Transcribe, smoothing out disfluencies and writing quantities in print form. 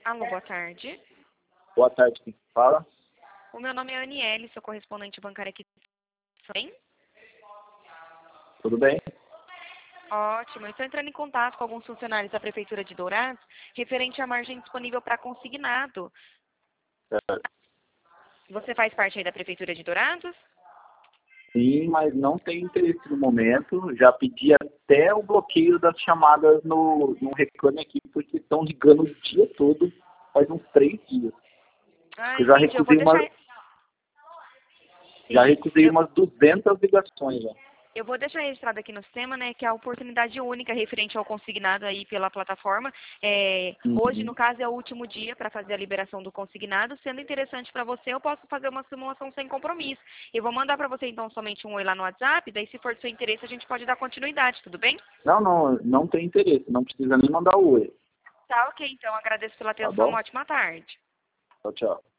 Alô, boa tarde. Boa tarde, quem fala? O meu nome é Aniele, sou correspondente bancária aqui. Tudo bem? Tudo bem? Ótimo. Eu estou entrando em contato com alguns funcionários da Prefeitura de Dourados referente à margem disponível para consignado. Certo. Você faz parte aí da Prefeitura de Dourados? Sim, mas não tem interesse no momento. Já pedi até o bloqueio das chamadas no Reclame Aqui, porque estão ligando o dia todo, faz uns 3 dias. Ah, Eu já entendi. Eu vou recusei deixar... já Sim, recusei umas 200 ligações já. eu vou deixar registrado aqui no sistema, né, que é a oportunidade única referente ao consignado aí pela plataforma. Hoje, no Uhum. caso, é o último dia para fazer a liberação do consignado. Sendo interessante para você, eu posso fazer uma simulação sem compromisso. Eu vou mandar para você, então, somente um oi lá no WhatsApp. Daí, se for do seu interesse, a gente pode dar continuidade, tudo bem? Não tem interesse. Não precisa nem mandar o oi. Tá, ok. Então, agradeço pela Tá atenção. Uma bom? ótima tarde. Tchau, tchau.